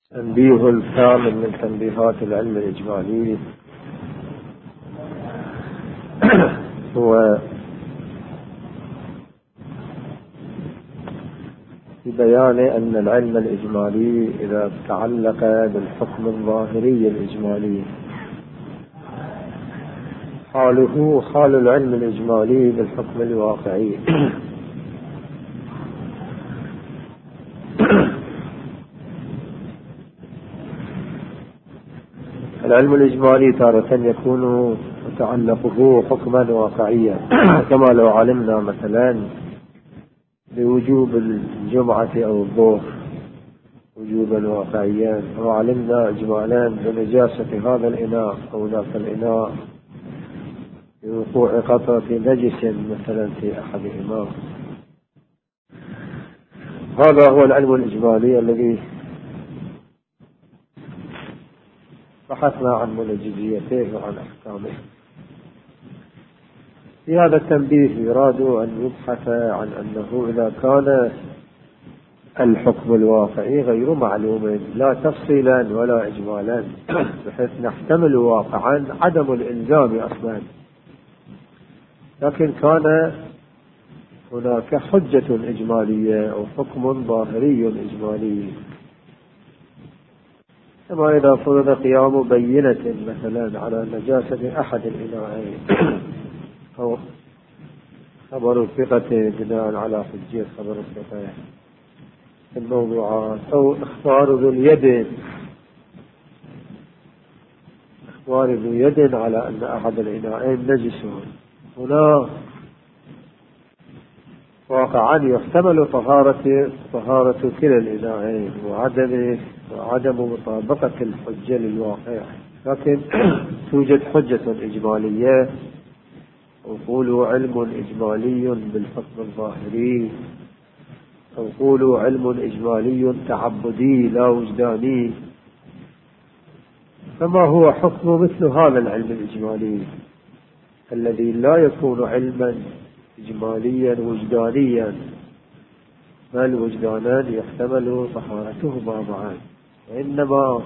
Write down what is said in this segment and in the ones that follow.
تنبيه الثامن من تنبيهات العلم الإجمالي هو في بيان أن العلم الإجمالي إذا تعلق بالحكم الظاهري الإجمالي حاله حال العلم الإجمالي بالحكم الواقعي. العلم الإجمالي تارة يكون متعلقه حكما واقعيا كما لو علمنا مثلا بوجوب الجمعة أو الظهر وجوبا واقعيا، أو علمنا إجمالا بنجاسة هذا الإناء أو ذاك الإناء بوقوع قطرة نجس مثلا في أحدهما. هذا هو العلم الإجمالي الذي بحثنا عن منجزيته وعن أحكامه. في هذا التنبيه يراد أن يبحث عن أنه إذا كان الحكم الواقعي غير معلوم لا تفصيلا ولا إجمالا بحيث نحتمل واقعا عدم الإلزام أصلا، لكن كان هناك حجة إجمالية أو حكم ظاهري إجمالي، كما إذا فرض قيام بينة مثلا على نجاسة أحد الإناءين أو خبر الثقة بناء على حجية خبر الثقة في الموضوعات، أو إخبار ذو اليد على أن أحد الإناءين نجس. هنا واقعا يحتمل طهارة كلا الإناءين وعدم مطابقة الحجة للواقع، لكن توجد حجة إجمالية وقولوا علم إجمالي بالحكم الظاهري، أو قولوا علم إجمالي تعبدي لا وجداني. فما هو حكم مثل هذا العلم الإجمالي الذي لا يكون علما إجماليا وجدانيا، بل وجدانان يحتمل طهارتهما معا، وإنما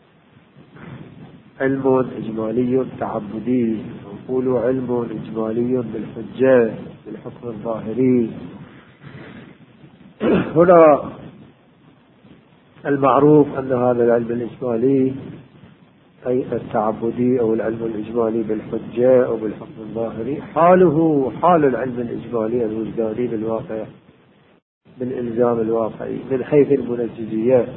علم إجمالي تعبدي، وقولوا علم إجمالي بالحجة بالحكم الظاهري. هنا المعروف أن هذا العلم الإجمالي أي التعبدي أو العلم الإجمالي بالحجة أو بالحكم الظاهري حاله حال العلم الإجمالي الوجداني بالواقع بالإلزام الواقعي من حيث المنجزيات،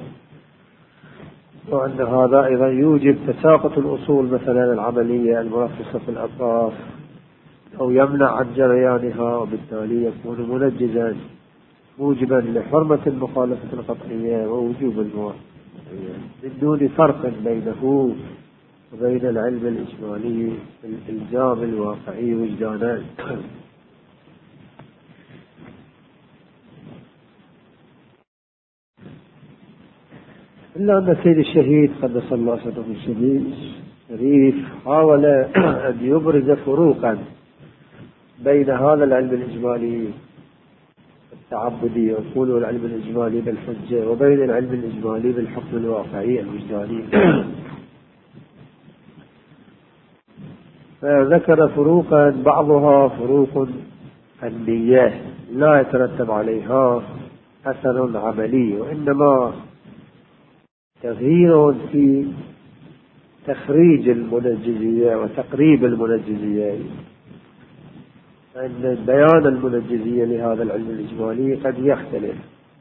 وأن هذا أيضا يوجب تساقط الأصول مثلا العملية المنفصة في الأطراف أو يمنع عن جريانها، وبالتالي يكون منجزا موجبا لحرمة المخالفة القطعية ووجوب الموافقة من دون فرق بينه وبين العلم الإجمالي الإلزام الواقعي وجدانا. إلا أن سيد الشهيد قدس الله سره الشريف حاول أن يبرز فروقا بين هذا العلم الإجمالي التعبدي يقول العلم الإجمالي بالحجة وبين العلم الإجمالي بالحكم الواقعي الوجداني. فذكر فروقا بعضها فروق فنية لا يترتب عليها أثر عملي، وإنما تغيير في تخريج المنجزية وتقريب المنجزية، أن بيان المنجزية لهذا العلم الإجمالي قد يختلف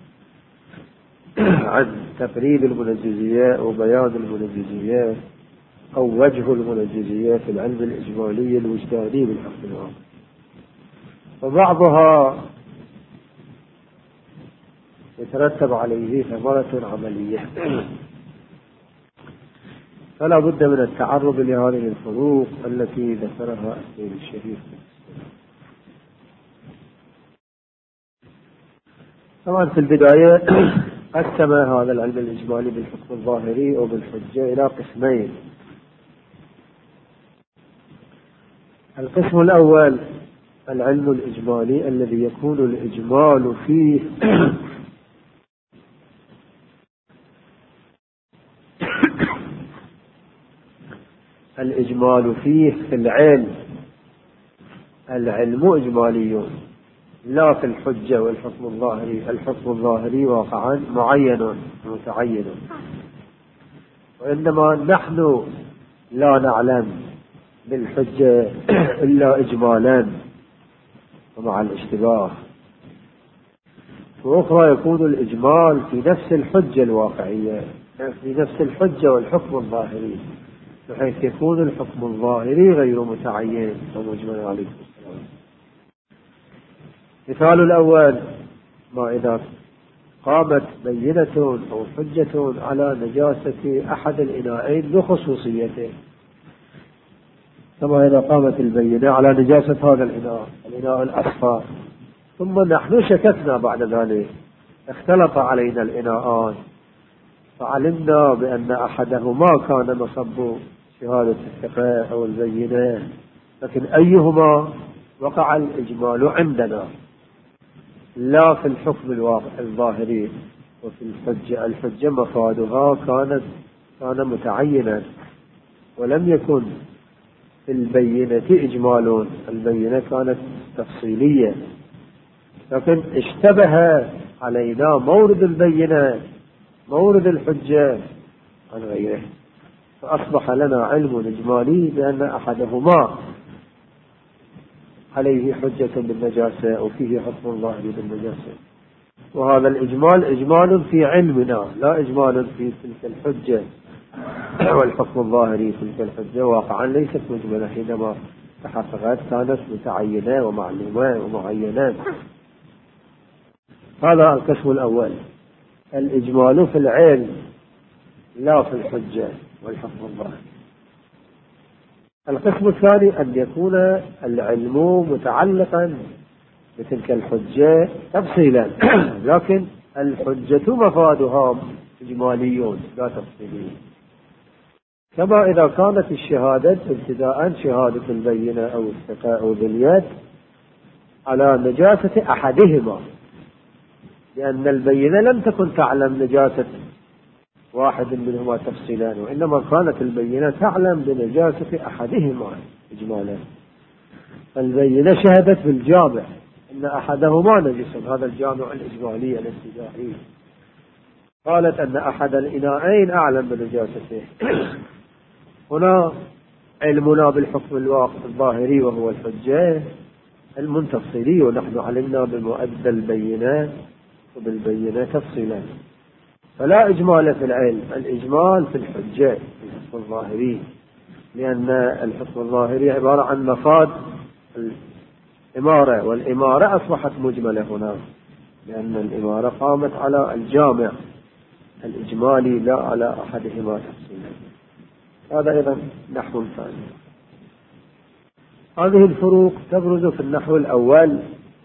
عن تقريب المنجزية أو بيان المنجزية أو وجه المنجزية في العلم الإجمالي الوجداني بالحكم الواقعي، وبعضها يترتب عليه ثمرة عملية. فلا بد من التعرض لهذه الفروق التي ذكرها السيد الشهيد. طبعا في البداية قسم هذا العلم الإجمالي بالحكم الظاهري أو بالحجة إلى قسمين. القسم الأول العلم الإجمالي الذي يكون الإجمال فيه الإجمال فيه في العلم، العلم إجمالي لا في الحجة والحكم الظاهري. الحكم الظاهري واقعا معين متعين، وإنما نحن لا نعلم بالحجة إلا إجمالا ومع الاشتباه، وأخرى يكون الإجمال في نفس الحجة الواقعية، في نفس الحجة والحكم الظاهري، بحيث يكون الحكم الظاهري غير متعين ومجمل عليه. مثال الأول: ما إذا قامت بينة أو حجة على نجاسة أحد الإناءين بخصوصيته، كما إذا قامت البينة على نجاسة هذا الإناء الأصفر، ثم نحن شككنا بعد ذلك، اختلط علينا الإناءان، فعلمنا بأن أحدهما كان مصب شهادة الثقة أو البينة، لكن أيهما وقع الإجمال عندنا، لا في الحكم الظاهري وفي الحجة. الحجة مفادها كان متعينا، ولم يكن في البينة إجمال، البينة كانت تفصيلية، لكن اشتبه علينا مورد البينة مورد الحجة عن غيره، فأصبح لنا علم إجمالي بأن أحدهما عليه حجة بالنجاسة أو فيه حكم ظاهري بالنجاسة، وهذا الإجمال إجمال في علمنا، لا إجمال في تلك الحجة، والحكم الظاهري في تلك الحجة واقعا ليست مجملة، حينما تحققت كانت متعينة ومعلومة ومعينة. هذا القسم الأول، الإجمال في العلم لا في الحجة والحكم الظاهري. القسم الثاني أن يكون العلم متعلقا بتلك الحجة تفصيلا، لكن الحجة مفادها إجمالي لا تفصيلي، كما إذا كانت الشهادة ابتداء شهادة البينة أو الثقة أو باليد على نجاسة أحدهما، لأن البينة لم تكن تعلم نجاسة واحد منهما تفصيلا، وإنما كانت البينة تعلم بنجاسة أحدهما إجمالا. البينة شهدت بالجامع أن أحدهما نجس، هذا الجامع الإجمالي الابتدائي، قالت أن أحد الإناءين أعلم بنجاسته. هنا علمنا بالحكم الظاهري وهو الحجة علم تفصيلي، ونحن علمنا بمؤدى البينة وبالبينة تفصيلا، فلا إجمال في العلم، الإجمال في الحجة الحكم الظاهري، لأن الحكم الظاهري عبارة عن مفاد الإمارة، والإمارة أصبحت مجملة هنا، لأن الإمارة قامت على الجامع الإجمالي لا على أحدهما تفصيلا. هذا أيضا نحو ثاني. هذه الفروق تبرز في النحو الأول،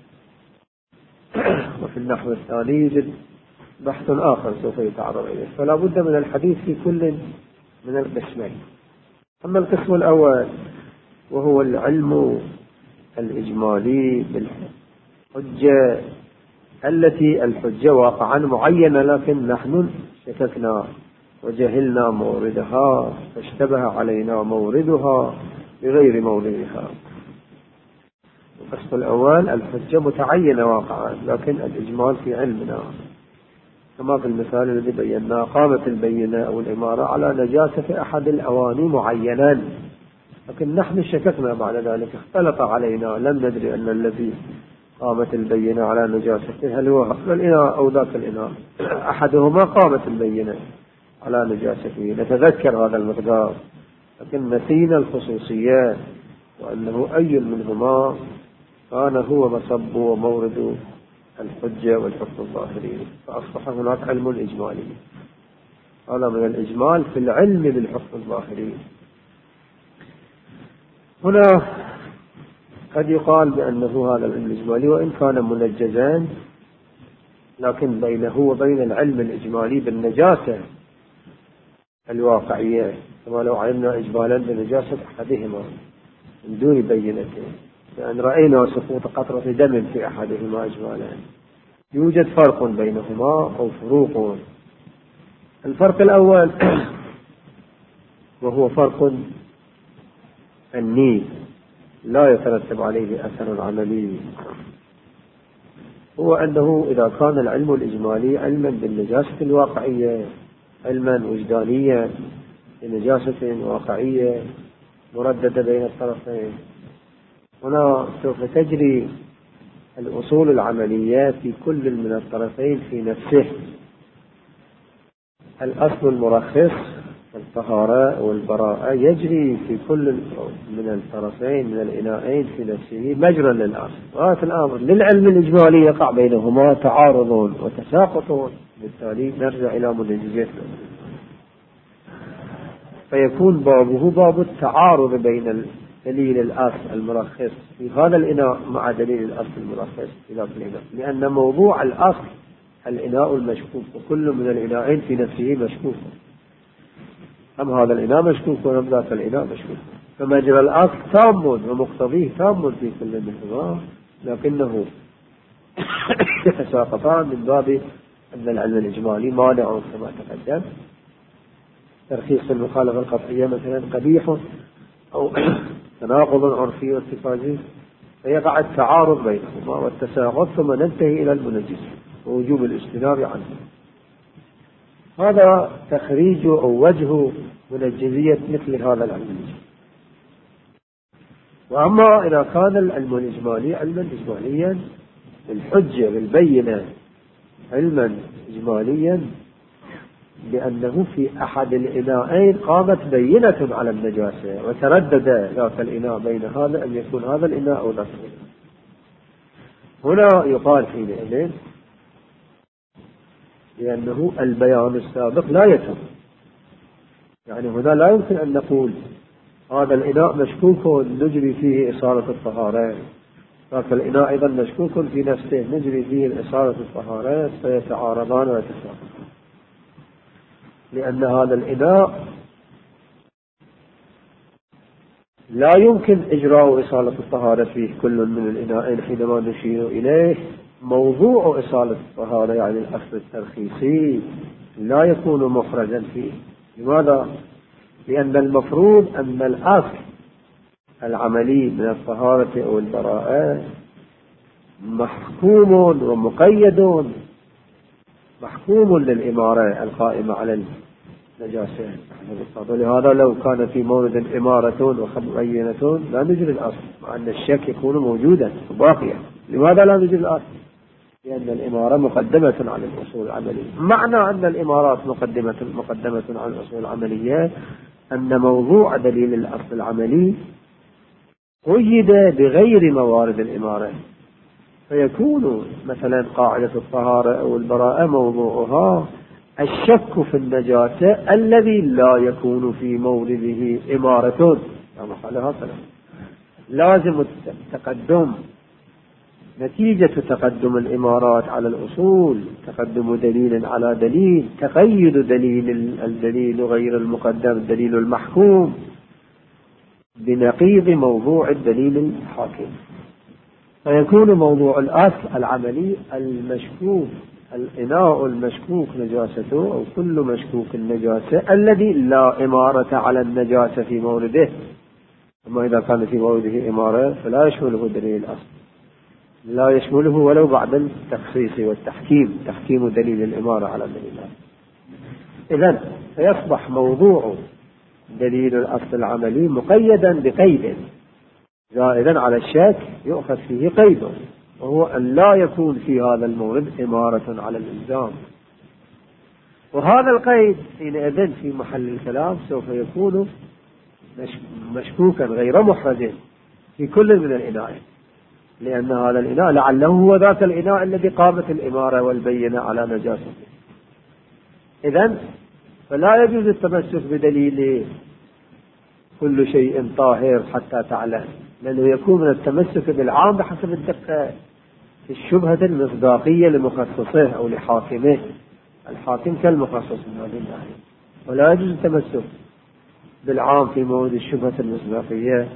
وفي النحو الثاني يوجد بحث آخر سوف يتعرض إليه، فلا بد من الحديث في كل من القسمين. أما القسم الأول وهو العلم الإجمالي بالحجة التي الحجة واقعا معينة، لكن نحن شككنا وجهلنا موردها، فاشتبه علينا موردها بغير موردها. القسم الأول الحجة متعينة واقعا، لكن الإجمال في علمنا، كما في المثال الذي بيناه، قامت البينة أو الإمارة على نجاسة أحد الأواني معينا، لكن نحن شككنا بعد ذلك، اختلط علينا، لم ندري أن الذي قامت البينة على نجاسته هل هو هذا الإناء أو ذاك الإناء، أحدهما قامت البينة على نجاسته، نتذكر هذا المقدار، لكن نسينا الخصوصيات، وأنه أي منهما كان هو مصب ومورد الحجة والحكم الظاهري، فأصبح هناك علم إجمالي. هذا من الإجمال في العلم بالحكم الظاهري. هنا قد يقال بأنه هذا العلم الإجمالي وإن كان منجزا، لكن بينه وبين العلم الإجمالي بالنجاسة الواقعية، كما لو علمنا إجمالا بنجاسة أحدهما من دون بينته، لأن رأينا سقوط قطرة دم في أحدهما إجمالا، يوجد فرق بينهما أو فروق. الفرق الأول وهو فرق فني لا يترتب عليه أثر عملي، هو أنه إذا كان العلم الإجمالي علما بالنجاسة الواقعية، علما وجدانيا بنجاسة واقعية مرددة بين الطرفين، هنا سوف تجري الأصول العملية في كل من الطرفين في نفسه. الأصل المرخص الطهارة والبراءة يجري في كل من الطرفين من الإناءين في نفسه مجرى للأصل، وهذا الأمر للعلم الإجمالي يقع بينهما تعارض وتساقط، بالتالي نرجع إلى منجزات، فيكون بابه باب التعارض بين دليل الأصل المرخص في هذا الإناء مع دليل الأصل المرخص في ذاك الإناء، لأن موضوع الأصل الإناء المشكوك، وكل من الإناءين في نفسه مشكوك، أم هذا الإناء مشكوك وأم ذاك الإناء مشكوك، فمجرى الأصل تام ومقتضيه تام في كل منهما، لكنه يتساقطان من باب أن العلم الإجمالي مانع كما تقدم. ترخيص المخالفة القطعية مثلا قبيح أو تناقض عرفي واتفاقي، فيقع التعارض بينهما والتساقط، ثم ننتهي إلى المنجز ووجوب الاجتناب عنه. هذا تخريج أو وجه منجزية مثل هذا العلم. وأما إذا كان العلم الإجمالي علما إجماليا بالحجة بالبينة، علما إجماليا لأنه في أحد الإناءين قامت بينة على النجاسة وتردد ذاك الإناء بين هذا أن يكون هذا الإناء أو ذاك الإناء، هنا يقال حينئذ لأنه البيان السابق لا يتم، يعني هنا لا يمكن أن نقول هذا الإناء مشكوك نجري فيه إصالة الطهارة، ذاك الإناء أيضا مشكوك في نفسه نجري فيه إصالة الطهارة، فيتعارضان ويتساقطان، لأن هذا الإناء لا يمكن إجراء إصالة الطهارة فيه كل من الإناءين حينما نشير إليه. موضوع إصالة الطهارة يعني الأصل الترخيصي لا يكون مخرجا فيه. لماذا؟ لأن المفروض أن الأصل العملي من الطهارة أو البراءة محكوم ومقيد، محكوم للإمارة القائمة على النجاسة، ولهذا لو كان في مورد إمارة وبينة لا نجري الأصل، مع أن الشك يكون موجودا وباقيا. لماذا لا نجري الأصل؟ لأن الإمارة مقدمة على الأصول العملية. معنى أن الإمارات مقدمة على الأصول العملية أن موضوع دليل الأصل العملي قيد بغير موارد الإمارة، فيكون مثلا قاعدة الطهارة أو البراءة موضوعها الشك في النجاسة الذي لا يكون في مورده إمارة، كما قال هكذا. لازم التقدم نتيجة تقدم الإمارات على الأصول، تقدم دليل على دليل، تقيد الدليل غير المقدم الدليل المحكوم بنقيض موضوع الدليل الحاكم، فيكون موضوع الأصل العملي المشكوك، الإناء المشكوك نجاسته أو كل مشكوك النجاسة الذي لا إمارة على النجاسة في مورده. أما إذا كان في مورده إمارة فلا يشمله دليل الأصل، لا يشمله ولو بعد التخصيص والتحكيم، تحكيم دليل الإمارة على دليل الأصل. إذن فيصبح موضوع دليل الأصل العملي مقيدا بقيد زائدا على الشك يؤخذ فيه قيد، وهو أن لا يكون في هذا المورد إمارة على الإلزام. وهذا القيد حينئذ في محل الكلام سوف يكون مشكوكا غير محرز في كل من الإناء، لأن هذا الإناء لعله هو ذاك الإناء الذي قامت الإمارة والبينة على نجاسته. إذن فلا يجوز التمسك بدليل كل شيء طاهر حتى تعلم، لأنه يكون من التمسك بالعام بحسب الدقة في الشبهة المصداقية لمخصصه أو لحاكمه، الحاكم كالمخصص من هذه الناحية، ولا يجوز التمسك بالعام في مورد الشبهة المصداقية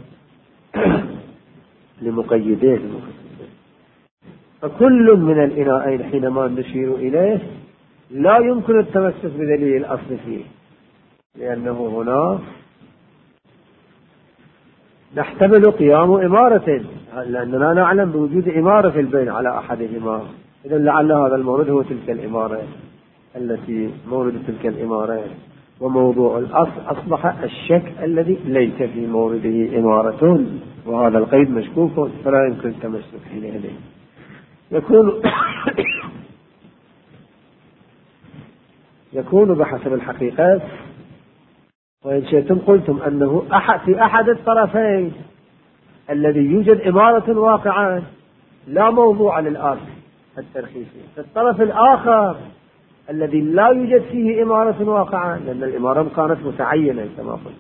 لمقيديه المخصصين. فكل من الإناءين حينما نشير إليه لا يمكن التمسك بدليل الأصل فيه، لأنه هنا نحتمل قيام إمارة، لأننا نعلم بوجود إمارة في البين على أحدهما. إذن لعل هذا المورد هو تلك الإمارة التي مورد تلك الإمارة، وموضوع الأصل أصبح الشك الذي ليس في مورده إمارة، وهذا القيد مشكوك فلا يمكن التمسك حينئذ. يكون بحسب الحقيقة، وإن شئتم قلتم أنه في أحد الطرفين الذي يوجد إمارة واقعة لا موضوع للأصل الترخيصي، في الطرف الآخر الذي لا يوجد فيه إمارة واقعة، لأن الإمارة كانت متعينة كما قلت،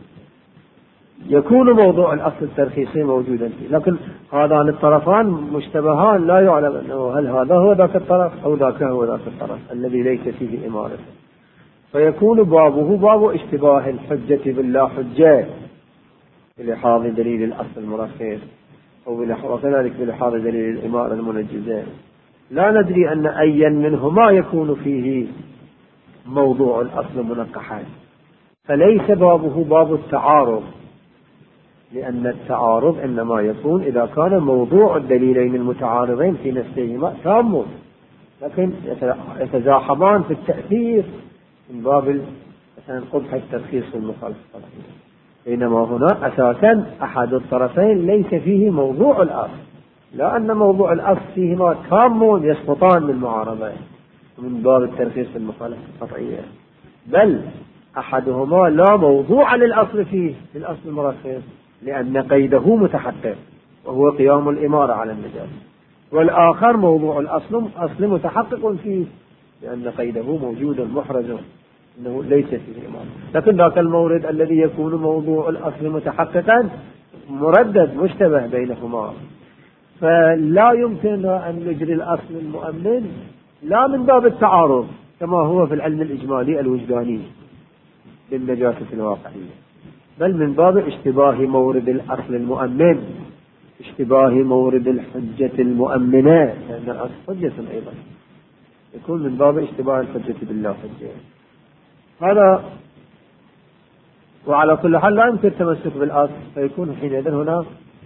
يكون موضوع الأصل الترخيصي موجودا فيه. لكن هذان الطرفان مشتبهان، لا يعلم أنه هل هذا هو ذاك الطرف أو ذاك هو ذاك الطرف الذي ليس فيه إمارة، فيكون بابه باب اشتباه الحجة باللا حجة بلحاظ دليل الأصل المرخص، وكذلك بلحاظ دليل الإمارة المنجزة. لا ندري أن أيا منهما يكون فيه موضوع الأصل منقحا، فليس بابه باب التعارض، لأن التعارض إنما يكون إذا كان موضوع الدليلين المتعارضين في نفسهما تام، لكن يتزاحمان في التأثير من باب مثلا قبح الترخيص والمخالفة الطرفية، بينما هنا أساسا أحد الطرفين ليس فيه موضوع الأصل، لا أن موضوع الأصل فيهما تام يسقطان من المعارضة من باب الترخيص والمخالفة القطعية، بل أحدهما لا موضوع للأصل فيه للأصل المرخص، لأن قيده متحقق وهو قيام الإمارة على النجاة، والآخر موضوع الأصل متحقق فيه لأن قيده موجود محرز أنه ليس فيه إمارة. لكن ذاك المورد الذي يكون موضوع الأصل متحققا مردد مشتبه بينهما، فلا يمكن أن نجري الأصل المؤمن لا من باب التعارض كما هو في العلم الإجمالي الوجداني بالنجاسة الواقعية، بل من باب اشتباه مورد الأصل المؤمن، اشتباه مورد الحجة المؤمنة، لأن الأصل حجة أيضا يكون من باب اشتباه الحجة بالله حجة. هذا وعلى كل حال لا يمكن التمسك بالأصل، فيكون حينئذ هنا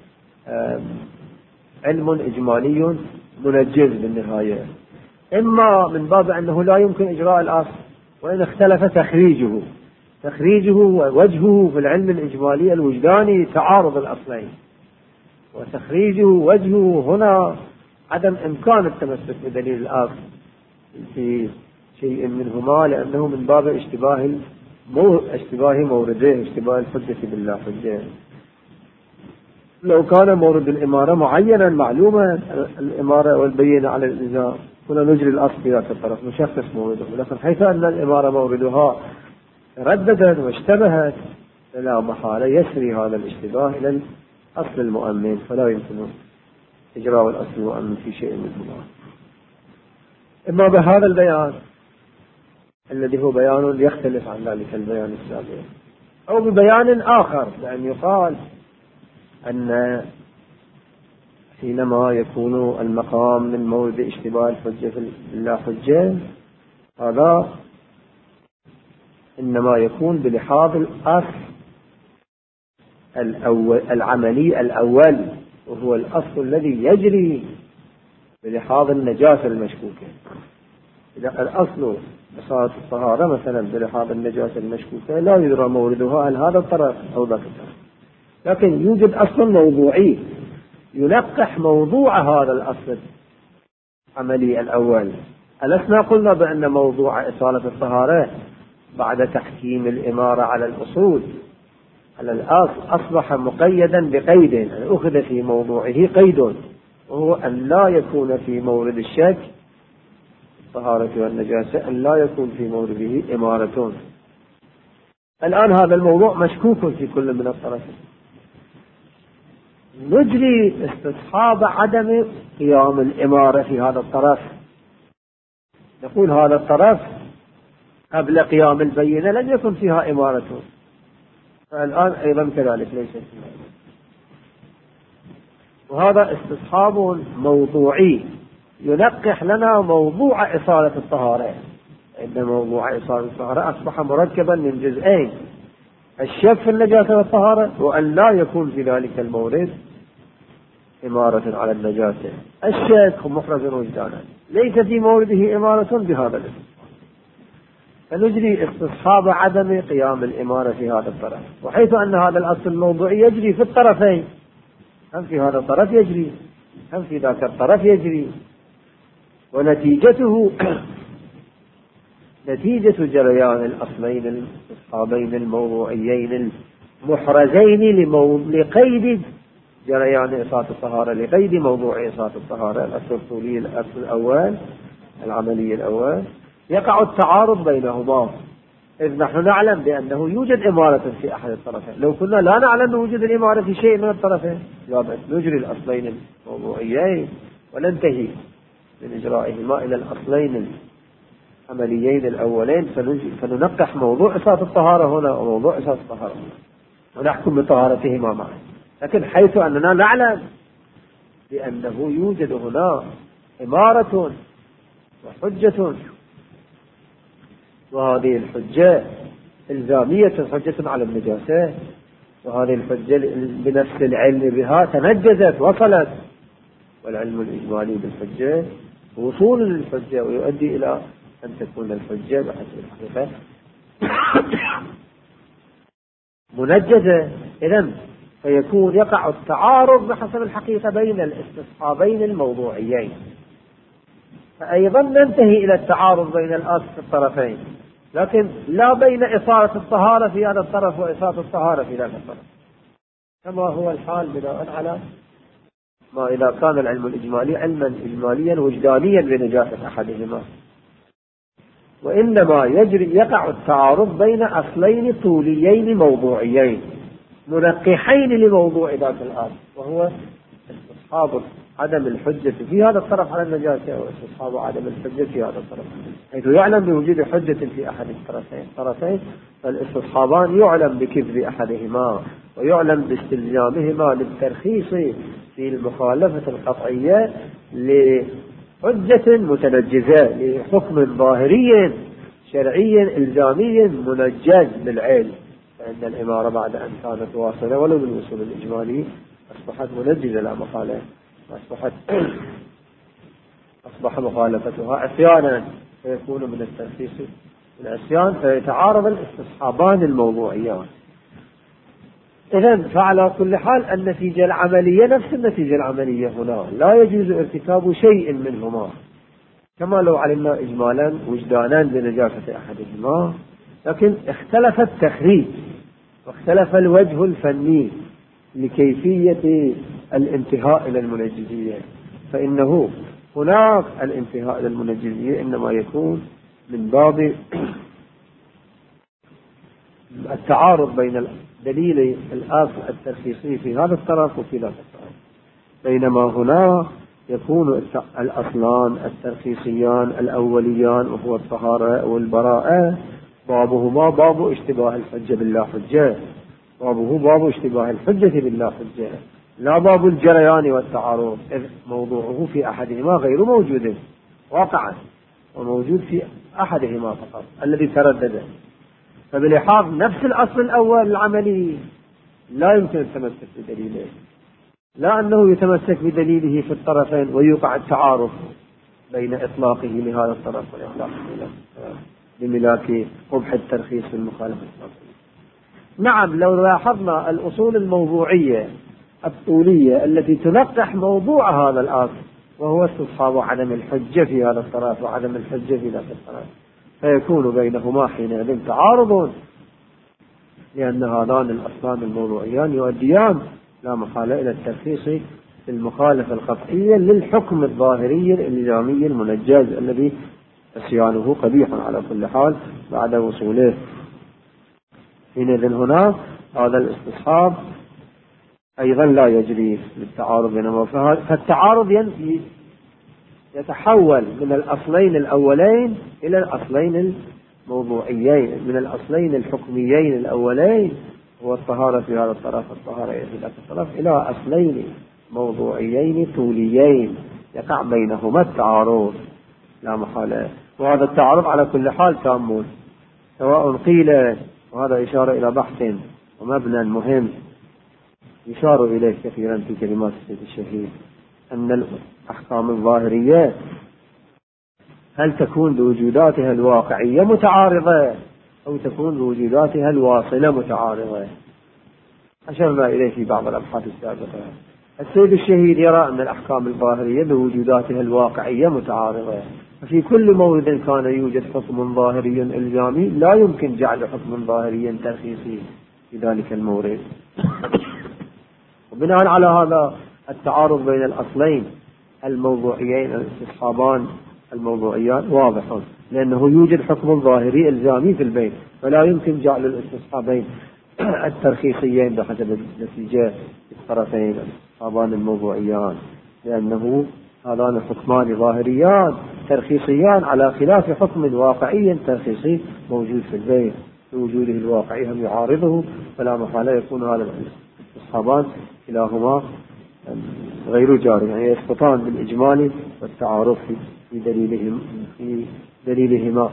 علم إجمالي منجز بالنهاية، إما من باب أنه لا يمكن إجراء الأصل وإن اختلف تخريجه ووجهه في العلم الإجمالي الوجداني تعارض الأصلين، وتخريجه وجهه هنا عدم إمكان التمسك بدليل الأصل في شيء منهما، لأنه من باب اشتباه مورده، اشتباه الحجة بالله حجة. لو كان مورد الإمارة معينا معلوما الإمارة والبينة على الإلزام كنا نجري الأصل في ذات الطرف نشخص مورده، لكن حيث أن الإمارة موردها رددت واشتبهت لا محالة يسري هذا الاشتباه إلى الأصل المؤمن، فلا يمكن إجراء الأصل المؤمن في شيء منهما، إما بهذا البيان الذي هو بيان يختلف عن ذلك البيان السابق، أو ببيان آخر، لأن يقال أن حينما يكون المقام من مورد اشتباه الحجة لا حجة هذا إنما يكون بلحاظ الأصل العملي الأول، وهو الأصل الذي يجري بلحاظ النجاسة المشكوكة. إذا الأصل بصارت الطهارة مثلا بلحاظ النجاسة المشكوكة لا يدرى موردها هل هذا الطرف أو ذاك الطرف، لكن يوجد أصل موضوعي ينقح موضوع هذا الأصل العملي الأول. ألسنا قلنا بأن موضوع إصالة الطهارة بعد تحكيم الإمارة على الأصول على الأصل أصبح مقيدا بقيد، يعني أخذ في موضوعه قيد، وهو أن لا يكون في مورد الشك الطهارة والنجاسة، أن لا يكون في مورده إمارة. الآن هذا الموضوع مشكوك في كل من الطرفين، نجري استصحاب عدم قيام الإمارة في هذا الطرف، نقول هذا الطرف قبل قيام البينة لن يكن فيها إمارة، فالآن أيضا كذلك ليس فيها، وهذا استصحاب موضوعي ينقح لنا موضوع إصالة الطهارة، إن موضوع إصالة الطهارة أصبح مركبا من جزئين، الشك في النجاسة والطهارة، وأن لا يكون في ذلك المورد إمارة على النجاسة. الشك محرز وجدانا، ليس في مورده إمارة بهذا الاسم، فنجري استصحاب عدم قيام الإمارة في هذا الطرف، وحيث أن هذا الأصل الموضوعي يجري في الطرفين، هم في هذا الطرف يجري هم في ذاك الطرف يجري، ونتيجته نتيجة جريان الأصلين الاستصحابين الموضوعيين المحرزين لقيد جريان إصابة الطهارة، لقيد موضوع إصابة الطهارة، الأصل الطولي الأصل الأول العملي الأول، يقع التعارض بينهما، إذ نحن نعلم بأنه يوجد إمارة في أحد الطرفين. لو كنا لا نعلم وجود الإمارة في شيء من الطرفين لا بأس نجري الأصلين الموضوعيين وننتهي من إجرائهما إلى الأصلين العمليين الأولين، فننقح موضوع إصابة الطهارة هنا وموضوع إصابة الطهارة هنا ونحكم بطهارتهما معا. لكن حيث أننا نعلم بأنه يوجد هنا إمارة وحجة، وهذه الحجة إلزامية، حجة على النجاسة، وهذه الحجة بنفس العلم بها تنجزت وصلت، والعلم الإجمالي بالحجة وصول للحجة ويؤدي إلى أن تكون الحجة بحسب الحقيقة منجزة. إذن فيكون يقع التعارض بحسب الحقيقة بين الاستصحابين الموضوعيين، فأيضا ننتهي إلى التعارض بين الأصل في الطرفين، لكن لا بين إصالة الطهارة في هذا الطرف وإصالة الطهارة في ذاك الطرف، كما هو الحال بناء على ما إذا كان العلم الإجمالي علما إجماليا وجدانيا بنجاسة أحدهما، وإنما يقع التعارض بين أصلين طوليين موضوعيين منقحين لموضوع ذاك الأصل، وهو استصحاب عدم الحجة في هذا الطرف على النجاسة واستصحاب عدم الحجة في هذا الطرف، حيث يعلم بوجود حجة في أحد الطرفين، فالاستصحابان يعلم بكذب أحدهما ويعلم باستلزامهما للترخيص في المخالفة القطعية لحجة متنجزة لحكم ظاهري شرعي إلزامي منجز بالعلم، فإن الإمارة بعد أن كانت واصلة ولو بالوصول الإجمالي أصبحت منجزة لا محالة، أصبح مخالفتها عصيانا، فيكون من الترخيص العصيان، فيتعارض الاستصحابان الموضوعيان. إذن فعلى كل حال النتيجة العملية نفس النتيجة العملية هنا، لا يجوز ارتكاب شيء منهما، كما لو علمنا إجمالا وجدانا بنجاسة أحدهما، لكن اختلف التخريج واختلف الوجه الفني لكيفية الانتهاء إلى المنجزية، فإنه هناك الانتهاء إلى المنجزية إنما يكون من باب التعارض بين دليل الأصل الترخيصي في هذا الطرف وفي ذاك الطرف، بينما هنا يكون الأصلان الترخيصيان الأوليان وهو الطهارة والبراءة بابهما باب اشتباه الحجة بالله حجة، بابه باب اشتباه الحجة بالله حجة، لا باب الجريان والتعارض، إذ موضوعه في أحدهما غير موجود واقعا، وموجود في أحدهما فقط الذي تردد، فبلحاظ نفس الأصل الأول العملي لا يمكن التمسك بدليله، لا أنه يتمسك بدليله في الطرفين ويوقع التعارض بين إطلاقه لهذا الطرف والإطلاق بملاك قبح الترخيص في المخالفة. نعم، لو لاحظنا الأصول الموضوعية الطولية التي تنقح موضوع هذا الأصل وهو استصحاب عدم الحجة في هذا الطرف وعدم الحجة في ذاك الطرف، فيكون بينهما حينئذ تعارض، لأن هذان الأصلان الموضوعيان يؤديان لا محالة إلى الترخيص في المخالفة القطعية للحكم الظاهري الإلزامي المنجز الذي عصيانه قبيح على كل حال بعد وصوله. حينئذ هنا هذا الاستصحاب أيضا لا يجري للتعارض بينهما، فالتعارض يتحول من الأصلين الأولين إلى الأصلين الموضوعيين، من الأصلين الحكميين الأولين هو الطهارة في هذا الطرف والطهارة في ذاك الطرف إلى أصلين موضوعيين طوليين يقع بينهما التعارض لا محالة، وهذا التعارض على كل حال تام، سواء قيل وهذا إشارة إلى بحث ومبنى مهم يشار إليه كثيرا في كلمات السيد الشهيد، أن الأحكام الظاهرية هل تكون بوجوداتها الواقعية متعارضة أو تكون بوجوداتها الواصلة متعارضة. أشرنا إليه في بعض الأبحاث السابقة. السيد الشهيد يرى أن الأحكام الظاهرية بوجوداتها الواقعية متعارضة، ففي كل مورد كان يوجد حكم ظاهري إلزامي لا يمكن جعل حكم ظاهري ترخيصي في ذلك المورد. وبناء على هذا التعارض بين الأصلين الموضوعيين الاستصحابان الموضوعيان واضح، لأنه يوجد حكم ظاهري إلزامي في البين، فلا يمكن جعل الاستصحابين الترخيصيين بحسب النتيجة الطرفين الاستصحابان الموضوعيان، لأنه هذان حكمان ظاهريان ترخيصيان على خلاف حكم واقعي ترخيصي موجود في البين بوجوده الواقعي هم يعارضه، فلا محالة يكون هذا الاستصحابان كلاهما غير جاري، يعني يسقطان بالإجمال والتعارض في دليلهما.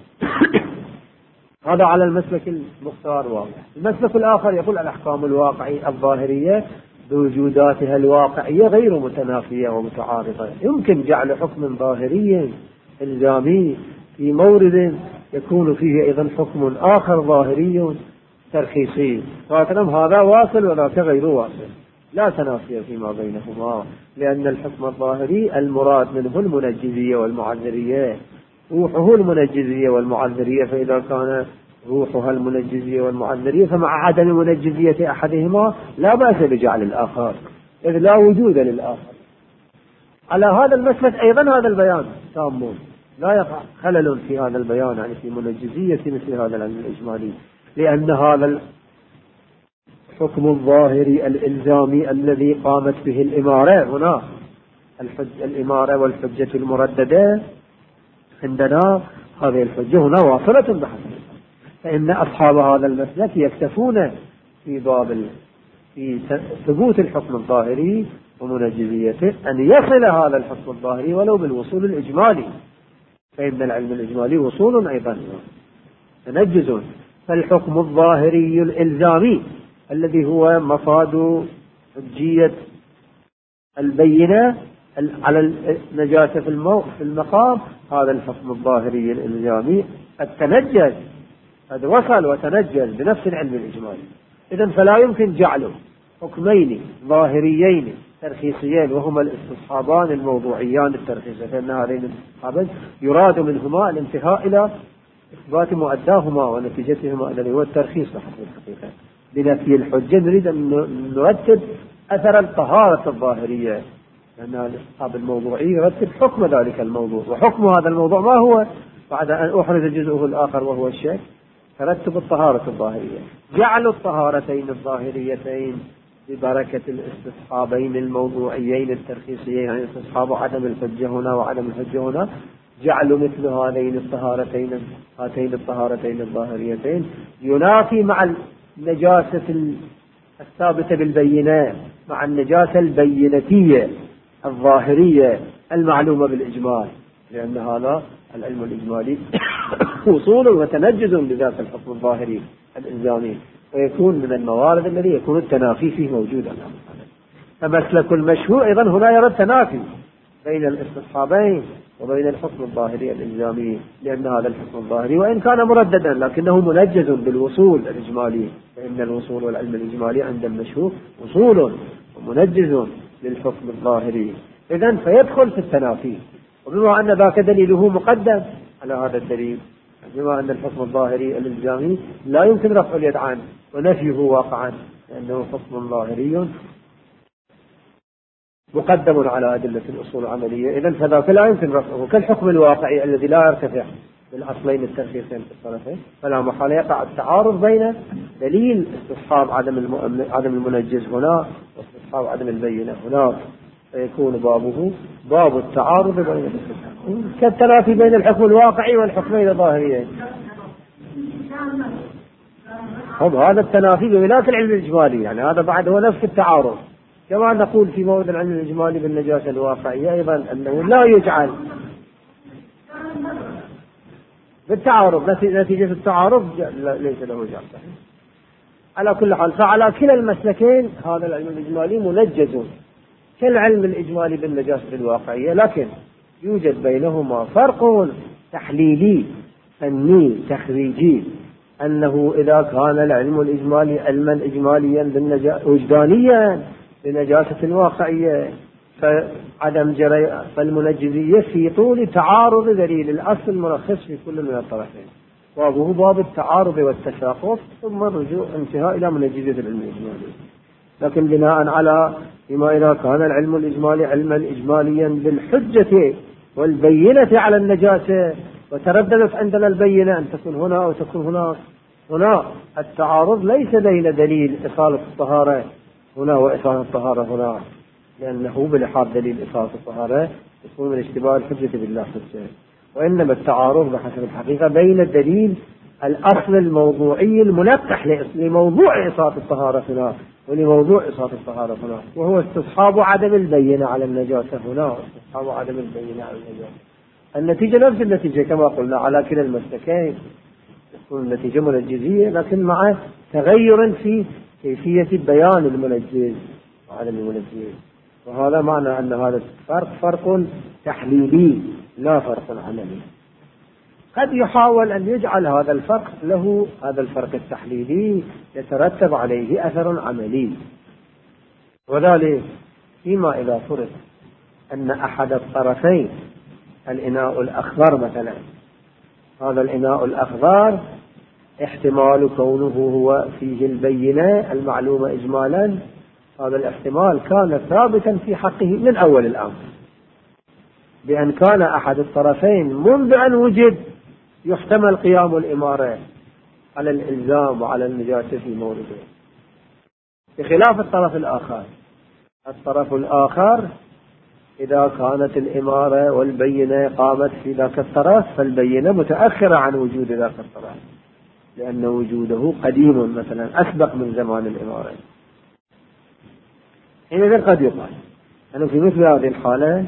هذا على المسلك المختار واضح. المسلك الآخر يقول الأحكام الواقعية الظاهرية بوجوداتها الواقعية غير متنافية ومتعارضة، يمكن جعل حكم ظاهري إلزامي في مورد يكون فيه أيضا حكم آخر ظاهري ترخيصي، فأتنم هذا واصل وذاك غير واصل، لا تنافي فيما بينهما، لأن الحكم الظاهري المراد منه المنجزية والمعذرية، روحه المنجزية والمعذرية، فإذا كان روحها المنجزية والمعذرية فمع عدم منجزية أحدهما لا بأس بجعل الآخر، إذ لا وجود للآخر. على هذا المسلك أيضا هذا البيان تام، لا يقع خلل في هذا البيان، يعني في منجزية مثل هذا العلم الإجمالي، لأن هذا الحكم الظاهري الإلزامي الذي قامت به الإمارة هنا الإمارة والحجة المرددة عندنا، هذه الحجة هنا واصلة بحسب، فإن أصحاب هذا المسلك يكتفون في في ثبوت الحكم الظاهري ومنجزيته أن يصل هذا الحكم الظاهري ولو بالوصول الإجمالي، فإن العلم الإجمالي وصول أيضا تنجز. فالحكم الظاهري الإلزامي الذي هو مفاد حجية البينة على النجاسة في المقام، هذا الحكم الظاهري الإلزامي التنجز قد وصل وتنجز بنفس العلم الإجمالي. إذن فلا يمكن جعله حكمين ظاهريين ترخيصيين وهما الاستصحابان الموضوعيان الترخيصيين، فإن هذين الاستصحابين يراد منهما الانتهاء إلى إثبات مؤداهما ونتيجتهما الذي هو الترخيص بحسب الحقيقة. بنفي الحجة نريد أن نرتب أثر الطهارة الظاهرية، لأن الاستصحاب الموضوعي يرتب حكم ذلك الموضوع، وحكم هذا الموضوع ما هو بعد أن أحرز جزءه الآخر وهو الشك، ترتب الطهارة الظاهرية. جعل الطهارتين الظاهريتين ببركة الاستصحابين الموضوعيين الترخيصيين، يعني استصحاب عدم الحجة هنا وعدم الحجة هنا، جعلوا مثل هاتين الطهارتين الظاهريتين ينافي مع النجاسة الثابتة بالبينة مع النجاسة البينتية الظاهرية المعلومة بالإجمال، لأن هذا العلم الإجمالي وصول وتنجز بذات الحكم الظاهري الإلزامي، ويكون من الموارد الذي يكون التنافي فيه موجودا. فمسلك المشهور أيضا هنا يرى التنافي بين الاستصحابين وبين الحكم الظاهري الإلزامي، لأن هذا الحكم الظاهري وإن كان مرددا لكنه منجز بالوصول الإجمالي، فإن الوصول والعلم الإجمالي عند المشهور وصول ومنجز للحكم الظاهري، إذن فيدخل في التنافي. وبما أن ذاك دليله مقدم على هذا الدليل، بما أن الحكم الظاهري الإلزامي لا يمكن رفع اليد عنه ونفيه واقعا، لأنه حكم ظاهري مقدم على أدلة الأصول العملية، إذن فذاك لا يمكن رفعه كالحكم الواقعي الذي لا يرتفع بالأصلين الترخيصين في الطرفين، فلا محال يقع التعارض بين دليل استصحاب عدم المنجز هنا واستصحاب عدم البينة هناك، فيكون بابه باب التعارض بين كالتنافي بين الحكم الواقعي والحكمين الظاهريين. هذا التنافي بملاك العلم الإجمالي، يعني هذا بعد هو نفس التعارض، كما نقول في موضع العلم الإجمالي بالنجاسة الواقعية أيضا أنه لا يجعل بالتعارض، نتيجة التعارض ليس له جار صحيح. على كل حال، فعلى كلا المسلكين هذا العلم الإجمالي منجز كالعلم الإجمالي بالنجاسة الواقعية، لكن يوجد بينهما فرق تحليلي فني تخريجي، أنه إذا كان العلم الإجمالي علما إجماليا وجدانيا لنجاسة واقعية فالمنجزية في طول تعارض دليل الأصل المرخص في كل من الطرفين، وهو باب التعارض والتساقط، ثم الرجوع انتهاء إلى منجزية العلم الإجمالي. لكن بناء على فيما إذا كان العلم الإجمالي علما إجماليا بالحجة والبينة على النجاسة، وترددت عندنا البينة أن تكون هنا أو تكون هنا التعارض ليس بين دليل إصالة الطهارة هنا وإصالة الطهارة هنا، لأنه بلحاظ دليل إصالة الطهارة يكون من اشتباه الحجة بالله حجة، وإنما التعارض بحسب الحقيقة بين الدليل الأصل الموضوعي الملقح لموضوع إصالة الطهارة هنا ولموضوع إصابة الطهارة هنا، وهو استصحاب عدم البينة على النجاسة هنا واستصحاب عدم البينة على النجاسة. النتيجة نفس النتيجة كما قلنا على كلا المسلكين، تكون النتيجة منجزية لكن مع تغير في كيفية بيان المنجز وعدم المنجز، وهذا معنى أن هذا فرق تحليلي لا فرق عملي. قد يحاول أن يجعل هذا الفرق التحليلي يترتب عليه أثر عملي، وذلك فيما إذا فرض أن أحد الطرفين الإناء الأخضر مثلا، هذا الإناء الأخضر احتمال كونه هو فيه البينة المعلومة إجمالا، هذا الاحتمال كان ثابتا في حقه من أول الأمر، بأن كان أحد الطرفين منذ أن وجد يحتمل قيام الإمارة على الإلزام وعلى النجاسة في مورده، بخلاف الطرف الآخر إذا كانت الإمارة والبينة قامت في ذاك الطرف فالبينة متأخرة عن وجود ذاك الطرف، لأن وجوده قديم مثلا أسبق من زمان الإمارة. حينئذ قد يقال أنه في مثل هذه الحالة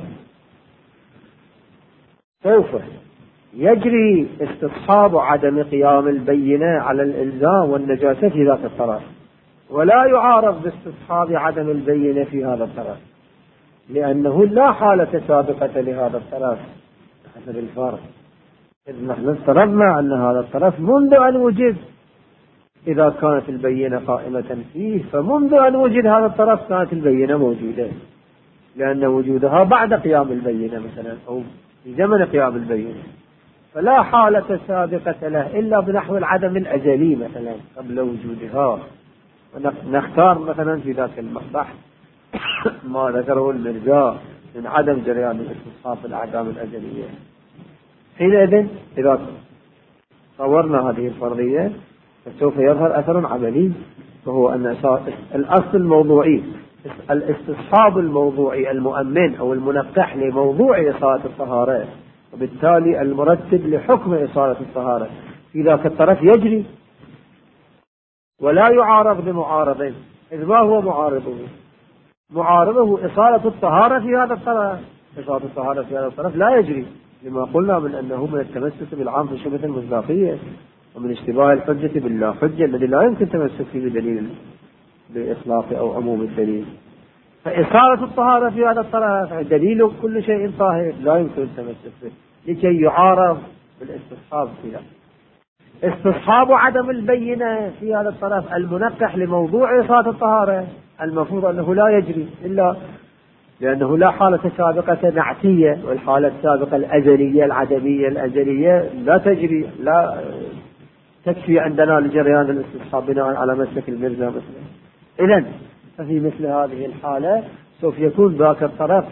سوف يجري استصحاب عدم قيام البينة على الإلزام والنجاسة في ذاك الطرف، ولا يعارض باستصحاب عدم البينة في هذا الطرف، لأنه لا حالة سابقة لهذا الطرف حسب الفرق، إذ نحن افترضنا أن هذا الطرف منذ أن وجد إذا كانت البينة قائمة فيه، فمنذ أن وجد هذا الطرف كانت البينة موجودة، لأن وجودها بعد قيام البينة مثلا أو في زمن قيام البينة، فلا حالة سابقة له إلا بنحو العدم الأزلي مثلا قبل وجودها. ونختار مثلا في ذاك البحث ما ذكره المرجع من عدم جريان الاستصحاب الأعدام الأزلية. حينئذ إذا صورنا هذه الفرضية فسوف يظهر أثر عملي، وهو أن الأصل الموضوعي الاستصحاب الموضوعي المؤمن أو المنقح لموضوع إصالة الطهارة، وبالتالي المرتب لحكم إصالة الطهارة في ذاك الطرف يجري ولا يعارض بمعارضين، إذ ما هو معارضه إصالة الطهارة في هذا الطرف. إصالة الطهارة في هذا الطرف لا يجري، لما قلنا من أنه من التمسك بالعام في شبهة المصداقية ومن اشتباه الحجة بالله حجة الذي لا يمكن تمسك فيه بدليل بإطلاق أو عموم الدليل. فإصالة الطهارة في هذا الطرف دليل كل شيء طاهر لا يمكن التمسك به لكي يعارض بالاستصحاب فيها. استصحاب عدم البينة في هذا الطرف المنقح لموضوع إصالة الطهارة المفروض أنه لا يجري إلا لأنه لا حالة سابقة نعتية، والحالة السابقة الأزلية العدمية الأزلية لا تجري، لا تكفي عندنا لجريان الاستصحاب بناء على مسلك المرزا مثلا. إذن ففي مثل هذه الحالة سوف يكون ذاك الطرف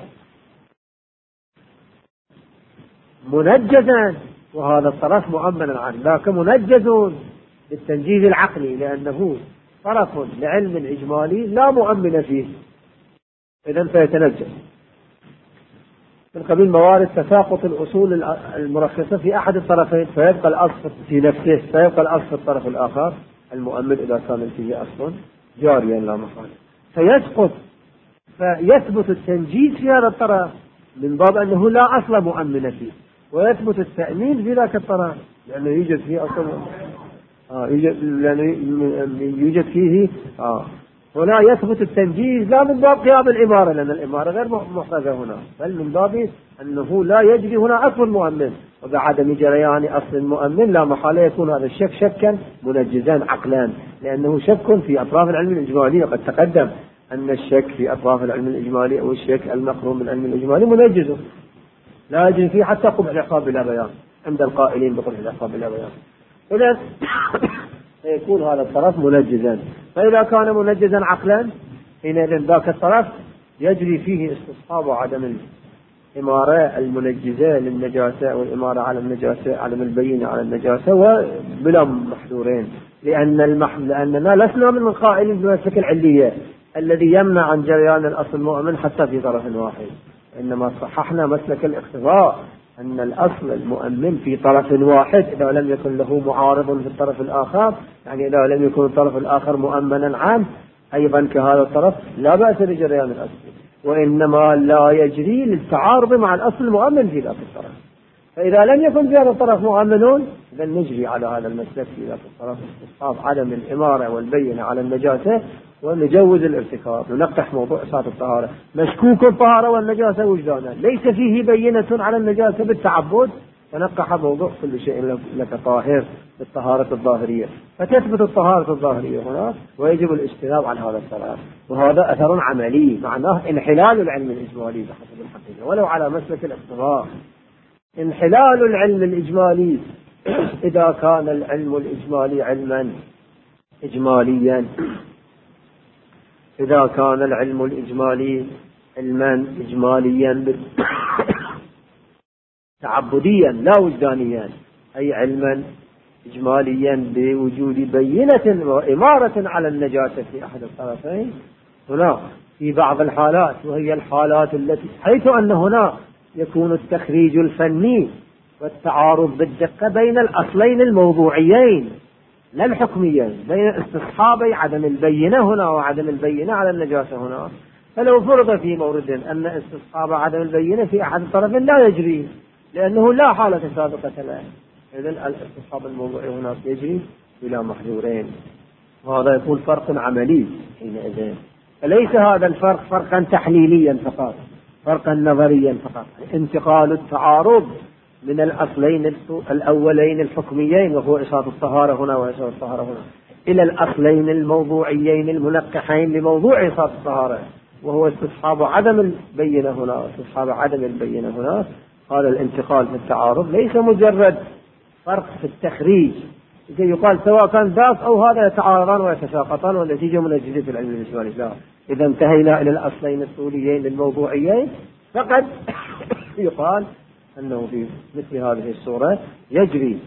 منجزا وهذا الطرف مؤمنا عنه، ذاك منجز بالتنجيز العقلي لأنه طرف لعلم إجمالي لا مؤمن فيه، إذن فيتنجز من قبيل موارد تساقط الأصول المرخصة في أحد الطرفين، فيبقى الأصل في نفسه، فيبقى الأصل في الطرف الآخر المؤمن إذا كان فيه أصل جاريا لا محالة، فيسقط فيثبت التنجيز في هذا الطرف من باب أنه لا أصل مؤمن فيه، ويثبت التأمين في ذاك الطرف لأنه يوجد فيه أصلا يوجد فيه هنا يثبت التنجيز لا من باب قيام الإمارة، لأن الإمارة غير محرزة هنا، بل من باب أنه لا يجري هنا أصل مؤمن، وبعدم جريان أصل المؤمن لا محالة يكون هذا الشك شكا منجزا عقلا، لأنه شك في أطراف العلم الإجمالي، وقد تقدم أن الشك في أطراف العلم الإجمالي أو الشك المخروم من العلم الإجمالي منجز لا يجري فيه حتى قبح العقاب بلا بيان عند القائلين بقبح العقاب بلا بيان. إذن يكون هذا الطرف منجزا، فإذا كان منجزا عقلا حينئذ ذاك الطرف يجري فيه استصحاب عدم الإمارة المنجزة للنجاسة والإمارة على النجاسة، عدم البينة على النجاسة وبلا محذورين، لأننا لسنا من القائلين بمسلك العلية الذي يمنع عن جريان الأصل المؤمن حتى في طرف واحد، إنما صححنا مسلك الاقتضاء أن الأصل المؤمن في طرف واحد إذا لم يكن له معارض في الطرف الآخر، يعني إذا لم يكن الطرف الآخر مؤمنا عنه أيضا كهذا الطرف لا بأس بجريان الأصل، وإنما لا يجري للتعارض مع الأصل المؤمن في ذاك الطرف. فإذا لم يكن في هذا الطرف مؤمنون إذا نجري على هذا المسلك في ذاك الطرف استصحاب عدم الإمارة والبينة على النجاسة ونجوز الارتكاب، ننقح موضوع إسقاط الطهارة. مشكوك الطهارة والنجاسة وجدانا ليس فيه بينة على النجاسة بالتعبد، فنقح موضوع كل شيء لك طاهر بالطهارة الظاهرية، فتثبت الطهارة الظاهرية هنا ويجب الاجتناب عن هذا الطرف، وهذا أثر عملي معناه انحلال العلم الإجمالي بحسب الحقيقة ولو على مسلك الاقتضاء. انحلال العلم الإجمالي إذا كان العلم الإجمالي علما إجماليا، إذا كان العلم الإجمالي علما إجماليا تعبديا لا وجدانيا، أي علما إجماليا بوجود بينة وإمارة على النجاسة في أحد الطرفين، هنا في بعض الحالات وهي الحالات التي حيث أن هنا يكون التخريج الفني والتعارض بالدقة بين الأصلين الموضوعيين لا الحكميين، بين استصحابي عدم البينة هنا وعدم البينة على النجاسة هنا، فلو فرض في مورد أن استصحاب عدم البينة في أحد الطرفين لا يجري لأنه لا حالة سابقة له، إذن الاستصحاب الموضوعي هناك يجري بلا محذورين، وهذا يكون فرق عملي حينئذ، فليس هذا الفرق فرقا تحليليا فقط، فرقا نظريا فقط، انتقال التعارض من الأصلين الأولين الحكميين وهو إسقاط الطهارة هنا وإسقاط الطهارة هنا إلى الأصلين الموضوعيين المنقحين لموضوع إسقاط الطهارة وهو استصحاب عدم البينة هنا واستصحاب عدم البينة هنا. هذا الانتقال في التعارض ليس مجرد فرق في التخريج، يقال سواء كان ذاك أو هذا يتعارضان ويتساقطان والنتيجة منجزة في العلم الإجمالي، لا، إذا انتهينا إلى الأصلين الأصوليين الموضوعيين فقد يقال أنه في مثل هذه الصورة يجري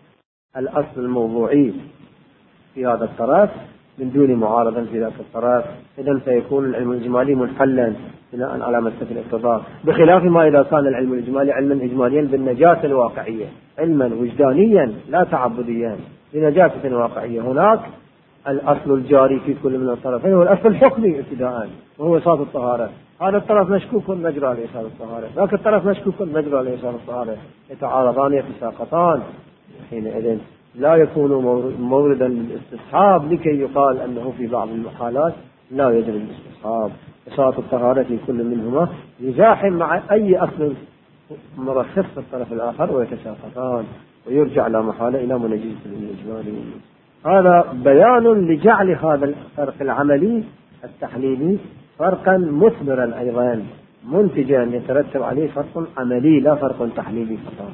الأصل الموضوعي في هذا الطرف من دون معارضة في ذاك الطرف، إذن سيكون العلم الإجمالي منحلا بناء على مسلك الاقتضاء، بخلاف ما إذا كان العلم الإجمالي علما إجماليا بالنجاسة الواقعية، علما وجدانيا لا تعبديا بنجاسة واقعية، هناك الأصل الجاري في كل من الطرفين هو الأصل الحكمي ابتداء وهو إسقاط الطهارة، هذا الطرف مشكوك مجرى لإسقاط الطهارة، ذاك الطرف مشكوك مجرى لإسقاط الطهارة، يتعارضان يتساقطان، حينئذ لا يكون موردا للاستصحاب لكي يقال أنه في بعض المحالات لا يجري الاستصحاب، إسقاط الطهارة في كل منهما يزاحم مع أي أصل مرخص في الطرف الآخر ويتساقطان ويرجع لا محالة إلى منجزة الإجمالي. هذا بيان لجعل هذا الفرق العملي التحليلي فرقا مثمرا أيضا منتجا يترتب عليه فرق عملي لا فرق تحليلي فقط،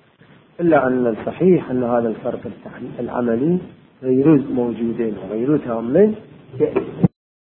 إلا أن الصحيح أن هذا الفرق العملي غير موجودين وغير تامين